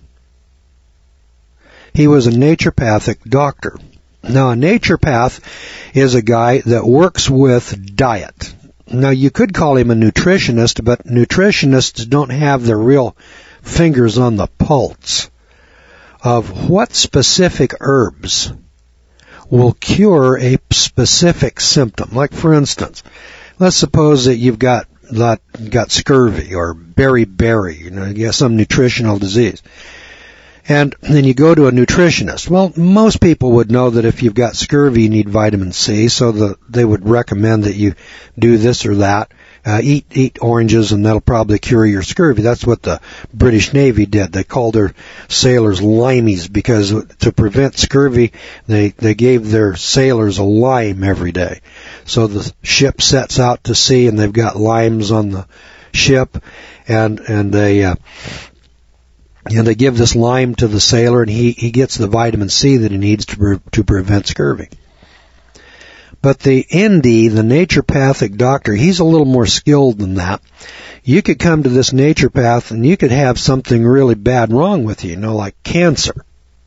Speaker 1: He was a naturopathic doctor. Now, a naturopath is a guy that works with diet. Now, you could call him a nutritionist, but nutritionists don't have their real fingers on the pulse of what specific herbs will cure a specific symptom. Like, for instance, let's suppose that you've got scurvy or beriberi, you got some nutritional disease. And then you go to a nutritionist. Well, most people would know that if you've got scurvy, you need vitamin C, so they would recommend that you do this or that. Eat oranges, and that'll probably cure your scurvy. That's what the British Navy did. They called their sailors limeys, because to prevent scurvy, they gave their sailors a lime every day. So the ship sets out to sea, and they've got limes on the ship, and they give this lime to the sailor, and he gets the vitamin C that he needs to prevent scurvy. But the ND, the naturopathic doctor, he's a little more skilled than that. You could come to this naturopath and you could have something really bad wrong with you, like cancer.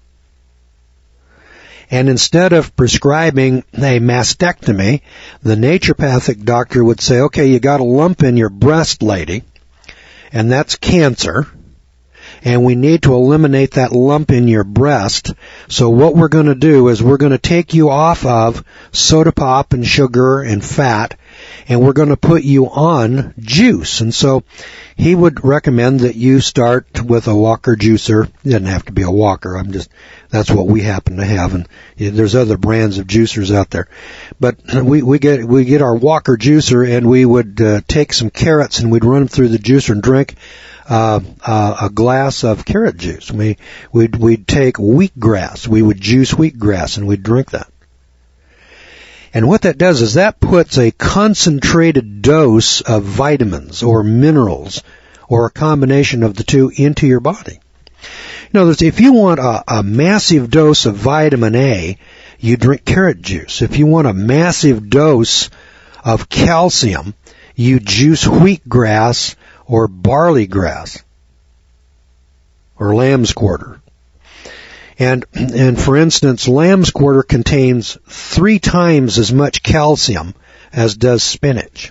Speaker 1: And instead of prescribing a mastectomy, the naturopathic doctor would say, okay, you got a lump in your breast, lady, and that's cancer. And we need to eliminate that lump in your breast. So what we're going to do is we're going to take you off of soda pop and sugar and fat, and we're going to put you on juice. And so he would recommend that you start with a Walker juicer. It doesn't have to be a Walker. That's what we happen to have. And there's other brands of juicers out there. But we get our Walker juicer, and we would take some carrots and we'd run them through the juicer and drink a glass of carrot juice. We'd take wheatgrass. We would juice wheatgrass, and we'd drink that. And what that does is that puts a concentrated dose of vitamins or minerals or a combination of the two into your body. In other words, if you want a massive dose of vitamin A, you drink carrot juice. If you want a massive dose of calcium, you juice wheatgrass or barley grass, or lamb's quarter. And for instance, lamb's quarter contains 3 times as much calcium as does spinach.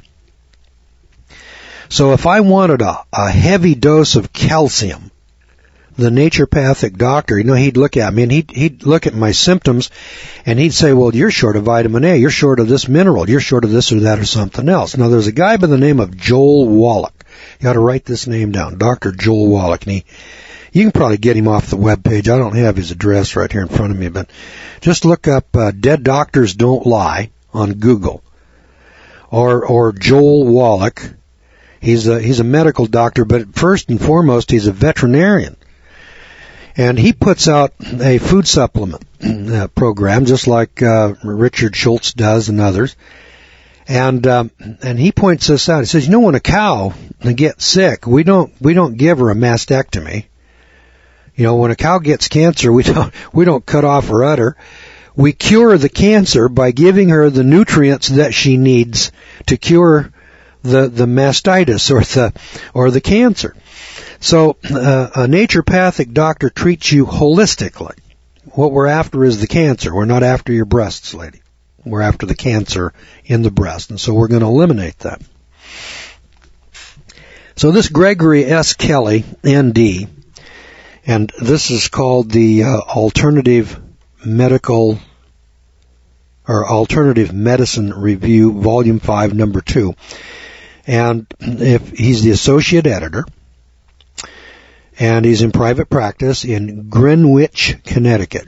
Speaker 1: So if I wanted a heavy dose of calcium, the naturopathic doctor, he'd look at me and he'd look at my symptoms and he'd say, well, you're short of vitamin A, you're short of this mineral, you're short of this or that or something else. Now there's a guy by the name of Joel Wallach. You ought to write this name down, Dr. Joel Wallach. And you can probably get him off the webpage. I don't have his address right here in front of me, but just look up Dead Doctors Don't Lie on Google. or Joel Wallach. He's a medical doctor, but first and foremost, he's a veterinarian. And he puts out a food supplement program, just like Richard Schultz does and others. And he points this out. He says, when a cow gets sick, we don't give her a mastectomy. When a cow gets cancer, we don't cut off her udder. We cure the cancer by giving her the nutrients that she needs to cure the mastitis or the cancer. So a naturopathic doctor treats you holistically. What we're after is the cancer. We're not after your breasts, lady. We're after the cancer in the breast, and so we're going to eliminate that. So this Gregory S. Kelly, ND, and this is called the Alternative Medicine Review, Volume 5, Number 2. And he's the associate editor, and he's in private practice in Greenwich, Connecticut,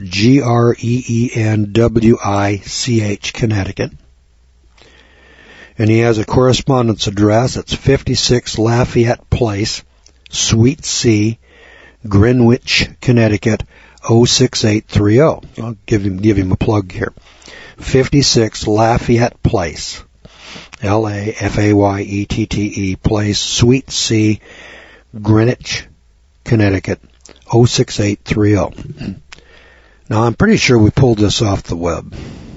Speaker 1: Greenwich, Connecticut. And he has a correspondence address. It's 56 Lafayette Place, Suite C, Greenwich, Connecticut, 06830. I'll give him a plug here. 56 Lafayette Place, Lafayette Place, Suite C, Greenwich, Connecticut, 06830. Now, I'm pretty sure we pulled this off the web,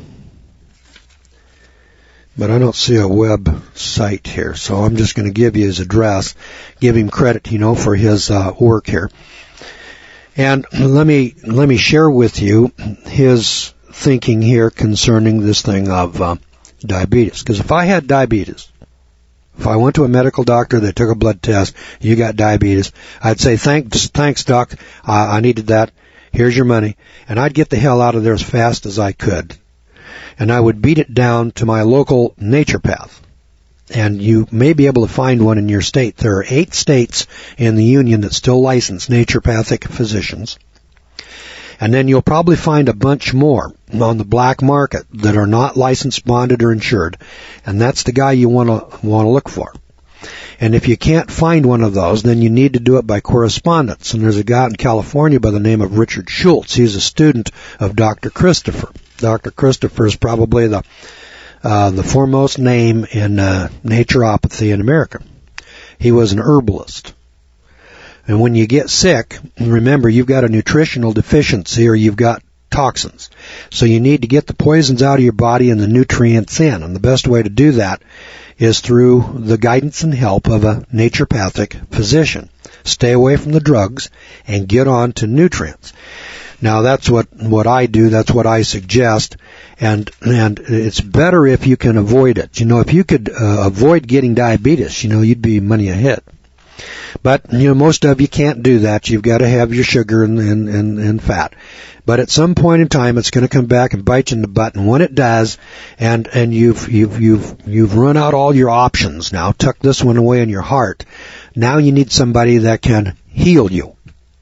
Speaker 1: but I don't see a web site here, so I'm just going to give you his address, give him credit, for his work here. And let me share with you his thinking here concerning this thing of diabetes. Because if I had diabetes, if I went to a medical doctor, they took a blood test, you got diabetes, I'd say, thanks, doc, I needed that, here's your money, and I'd get the hell out of there as fast as I could. And I would beat it down to my local naturopath. And you may be able to find one in your state. There are 8 states in the union that still license naturopathic physicians. And then you'll probably find a bunch more on the black market that are not licensed, bonded, or insured. And that's the guy you want to look for. And if you can't find one of those, then you need to do it by correspondence. And there's a guy in California by the name of Richard Schultz. He's a student of Dr. Christopher. Dr. Christopher is probably the foremost name in naturopathy in America. He was an herbalist. And when you get sick, remember, you've got a nutritional deficiency or you've got toxins. So you need to get the poisons out of your body and the nutrients in. And the best way to do that is through the guidance and help of a naturopathic physician. Stay away from the drugs and get on to nutrients. Now that's what I do, that's what I suggest, and it's better if you can avoid it. If you could avoid getting diabetes, you'd be money ahead. But, most of you can't do that. You've got to have your sugar and fat. But at some point in time, it's going to come back and bite you in the butt. And when it does, and you've run out all your options now, tuck this one away in your heart, now you need somebody that can heal you,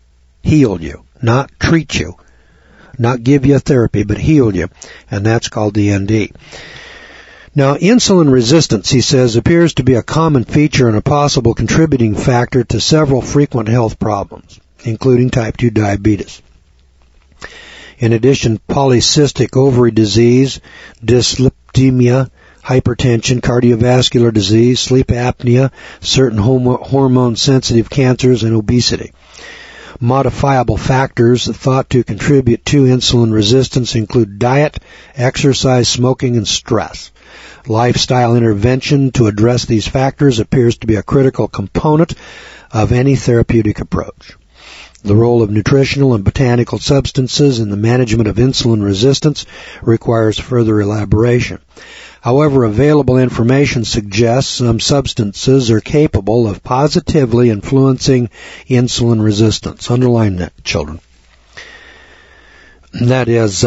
Speaker 1: not treat you, not give you a therapy, but heal you. And that's called the ND. Now, insulin resistance, he says, appears to be a common feature and a possible contributing factor to several frequent health problems, including type 2 diabetes. In addition, polycystic ovary disease, dyslipidemia, hypertension, cardiovascular disease, sleep apnea, certain hormone-sensitive cancers, and obesity. Modifiable factors thought to contribute to insulin resistance include diet, exercise, smoking, and stress. Lifestyle intervention to address these factors appears to be a critical component of any therapeutic approach. The role of nutritional and botanical substances in the management of insulin resistance requires further elaboration. However, available information suggests some substances are capable of positively influencing insulin resistance. Underline that, children. That is,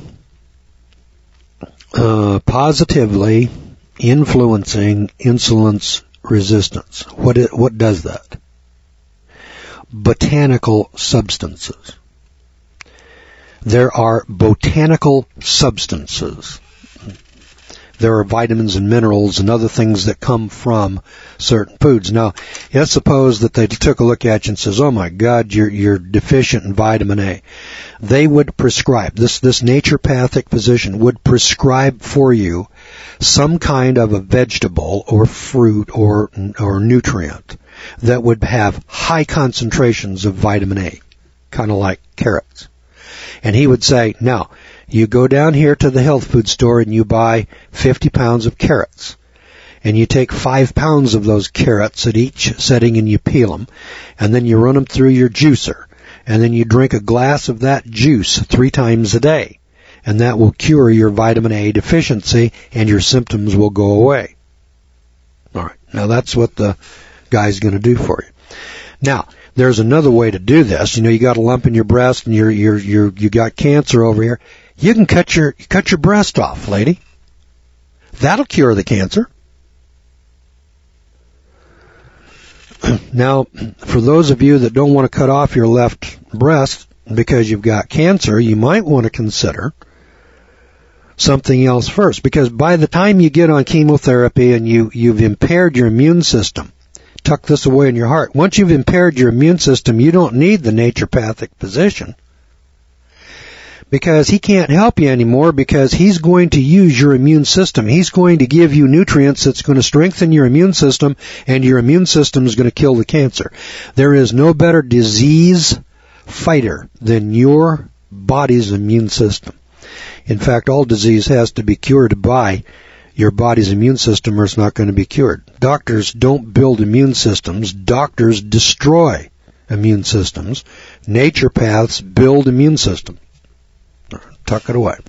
Speaker 1: positively influencing insulin resistance. What does that? Botanical substances. There are botanical substances there are vitamins and minerals and other things that come from certain foods. Now, let's suppose that they took a look at you and says, oh my God, you're deficient in vitamin A. They would prescribe, this naturopathic physician would prescribe for you some kind of a vegetable or fruit or nutrient that would have high concentrations of vitamin A, kind of like carrots. And he would say, now, you go down here to the health food store and you buy 50 pounds of carrots. And you take 5 pounds of those carrots at each setting and you peel them. And then you run them through your juicer. And then you drink a glass of that juice 3 times a day. And that will cure your vitamin A deficiency and your symptoms will go away. All right. Now that's what the guy's going to do for you. Now, there's another way to do this. You got a lump in your breast and you got cancer over here. You can cut your breast off, lady. That'll cure the cancer. Now, for those of you that don't want to cut off your left breast because you've got cancer, you might want to consider something else first, because by the time you get on chemotherapy and you've impaired your immune system, tuck this away in your heart. Once you've impaired your immune system, you don't need the naturopathic physician, because he can't help you anymore, because he's going to use your immune system. He's going to give you nutrients that's going to strengthen your immune system, and your immune system is going to kill the cancer. There is no better disease fighter than your body's immune system. In fact, all disease has to be cured by your body's immune system, or it's not going to be cured. Doctors don't build immune systems. Doctors destroy immune systems. Naturopaths build immune systems. Tuck it away.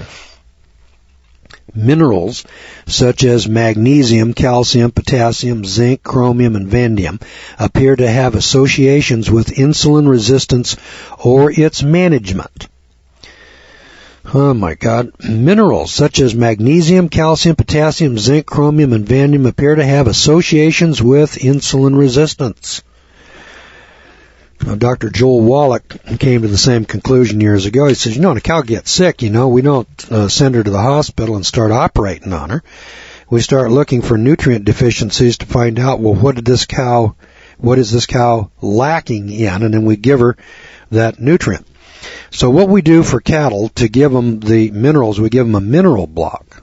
Speaker 1: Minerals such as magnesium, calcium, potassium, zinc, chromium, and vanadium appear to have associations with insulin resistance or its management. Oh my God. Minerals such as magnesium, calcium, potassium, zinc, chromium, and vanadium appear to have associations with insulin resistance. Now, Dr. Joel Wallach came to the same conclusion years ago. He says, when a cow gets sick, we don't send her to the hospital and start operating on her. We start looking for nutrient deficiencies to find out, well, what is this cow lacking in? And then we give her that nutrient. So what we do for cattle to give them the minerals, we give them a mineral block.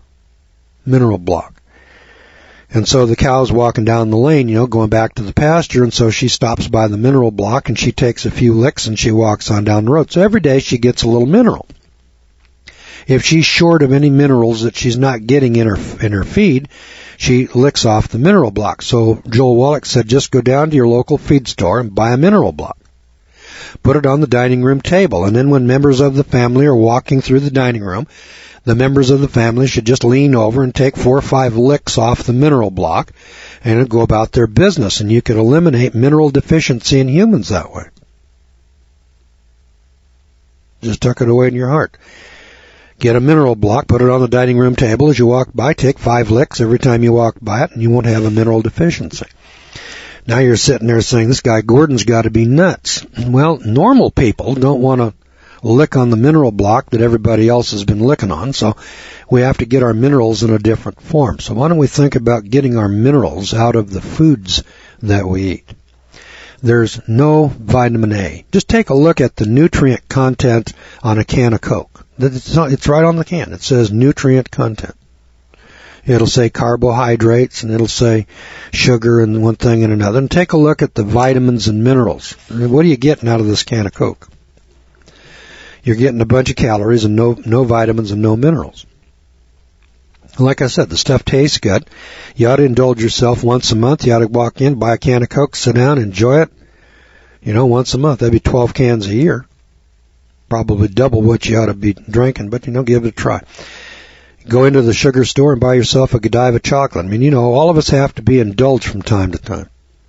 Speaker 1: And so the cow's walking down the lane, going back to the pasture, and so she stops by the mineral block and she takes a few licks and she walks on down the road. So every day she gets a little mineral. If she's short of any minerals that she's not getting in her feed, she licks off the mineral block. So Joel Wallach said, just go down to your local feed store and buy a mineral block. Put it on the dining room table, and then when members of the family are walking through the dining room, the members of the family should just lean over and take 4 or 5 licks off the mineral block and go about their business, and you could eliminate mineral deficiency in humans that way. Just tuck it away in your heart. Get a mineral block, put it on the dining room table. As you walk by, take 5 licks every time you walk by it, and you won't have a mineral deficiency. Now you're sitting there saying, this guy Gordon's got to be nuts. Well, normal people don't want to lick on the mineral block that everybody else has been licking on, so we have to get our minerals in a different form. So why don't we think about getting our minerals out of the foods that we eat? There's no vitamin A. Just take a look at the nutrient content on a can of Coke. It's right on the can. It says nutrient content. It'll say carbohydrates, and it'll say sugar and one thing and another. And take a look at the vitamins and minerals. What are you getting out of this can of Coke? You're getting a bunch of calories and no vitamins and no minerals. Like I said, the stuff tastes good. You ought to indulge yourself once a month. You ought to walk in, buy a can of Coke, sit down, enjoy it. Once a month. That'd be 12 cans a year. Probably double what you ought to be drinking, but, give it a try. Go into the sugar store and buy yourself a Godiva chocolate. All of us have to be indulged from time to time.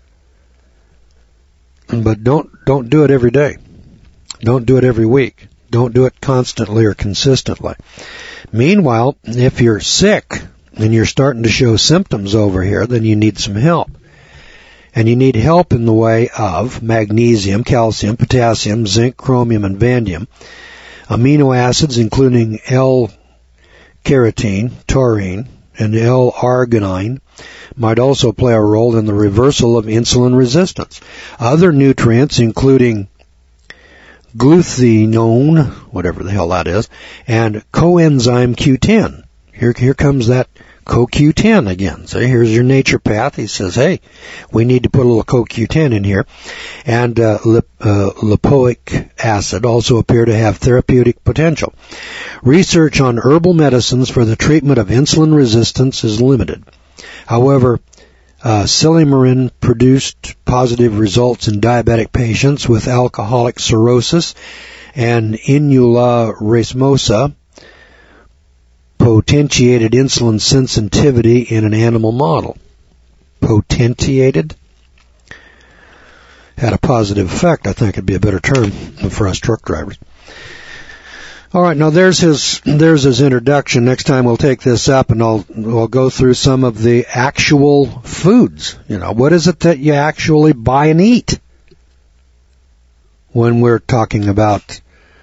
Speaker 1: But don't do it every day. Don't do it every week. Don't do it constantly or consistently. Meanwhile, if you're sick and you're starting to show symptoms over here, then you need some help. And you need help in the way of magnesium, calcium, potassium, zinc, chromium, and vanadium, amino acids including L-carnitine, taurine, and L-arginine might also play a role in the reversal of insulin resistance. Other nutrients, including glutathione, whatever the hell that is, and coenzyme Q10. Here comes that CoQ10 again. So here's your naturopath. He says, hey, we need to put a little CoQ10 in here. And lipoic acid also appear to have therapeutic potential. Research on herbal medicines for the treatment of insulin resistance is limited. However, Silymarin produced positive results in diabetic patients with alcoholic cirrhosis, and Inula racemosa potentiated insulin sensitivity in an animal model. Potentiated? Had a positive effect, I think would be a better term for us truck drivers. All right, now there's his introduction. Next time we'll take this up and we'll go through some of the actual foods. You know, what is it that you actually buy and eat when we're talking about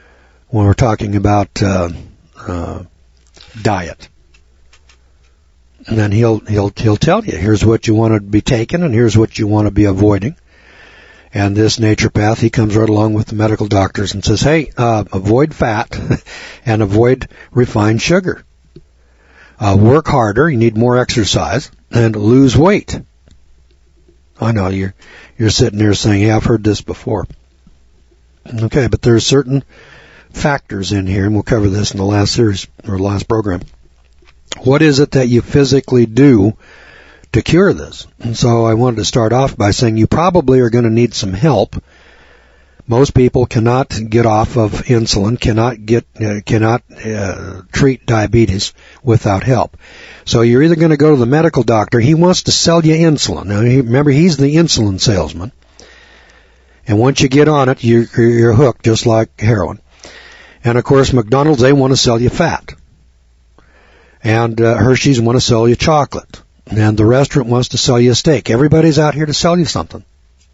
Speaker 1: diet? And then he'll tell you, here's what you want to be taking and here's what you want to be avoiding. And this naturopath, he comes right along with the medical doctors and says, hey, avoid fat and avoid refined sugar. Work harder, you need more exercise, and lose weight. I know you're sitting there saying, yeah, I've heard this before. Okay, but there's certain factors in here, and we'll cover this in the last series or last program. What is it that you physically do to cure this? And so I wanted to start off by saying you probably are going to need some help. Most people cannot get off of insulin, cannot treat diabetes without help. So you're either going to go to the medical doctor. He wants to sell you insulin. Now, remember, he's the insulin salesman. And once you get on it, you're hooked, just like heroin. And of course, McDonald's, they want to sell you fat. And Hershey's want to sell you chocolate. And the restaurant wants to sell you a steak. Everybody's out here to sell you something.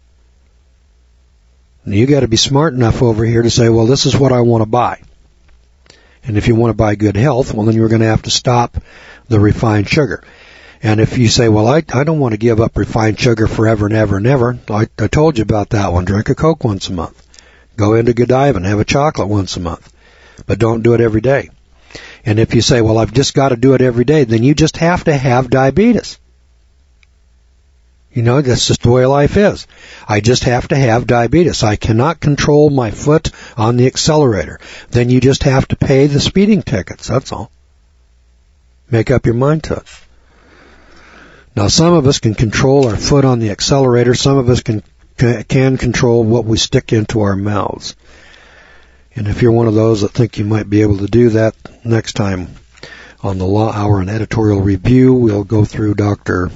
Speaker 1: And you got to be smart enough over here to say, well, this is what I want to buy. And if you want to buy good health, well, then you're going to have to stop the refined sugar. And if you say, well, I don't want to give up refined sugar forever and ever and ever, I told you about that one. Drink a Coke once a month. Go into Godiva and have a chocolate once a month. But don't do it every day. And if you say, well, I've just got to do it every day, then you just have to have diabetes. You know, that's just the way life is. I just have to have diabetes. I cannot control my foot on the accelerator. Then you just have to pay the speeding tickets, that's all. Make up your mind to it. Now, some of us can control our foot on the accelerator. Some of us can control what we stick into our mouths. And if you're one of those that think you might be able to do that, next time on the Law Hour and Editorial Review, we'll go through Dr.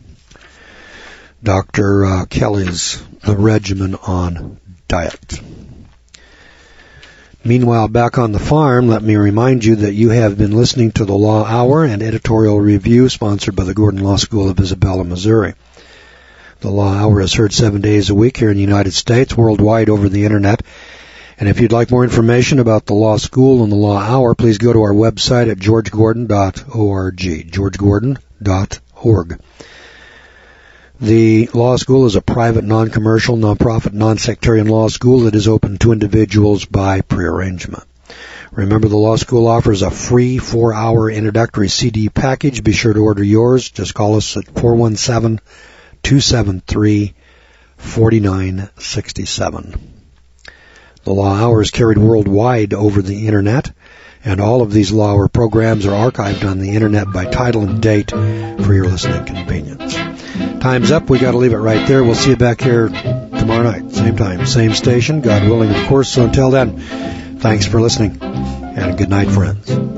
Speaker 1: Kelly's regimen on diet. Meanwhile, back on the farm, let me remind you that you have been listening to the Law Hour and Editorial Review, sponsored by the Gordon Law School of Isabella, Missouri. The Law Hour is heard 7 days a week here in the United States, worldwide over the Internet. And if you'd like more information about the Law School and the Law Hour, please go to our website at georgegordon.org, georgegordon.org. The law school is a private, non-commercial, non-profit, non-sectarian law school that is open to individuals by prearrangement. Remember, the law school offers a free 4-hour introductory CD package. Be sure to order yours. Just call us at 417-273-4967. The Law Hour is carried worldwide over the Internet, and all of these Law Hour programs are archived on the Internet by title and date for your listening convenience. Time's up. We got to leave it right there. We'll see you back here tomorrow night. Same time, same station, God willing, of course. So until then, thanks for listening, and good night, friends.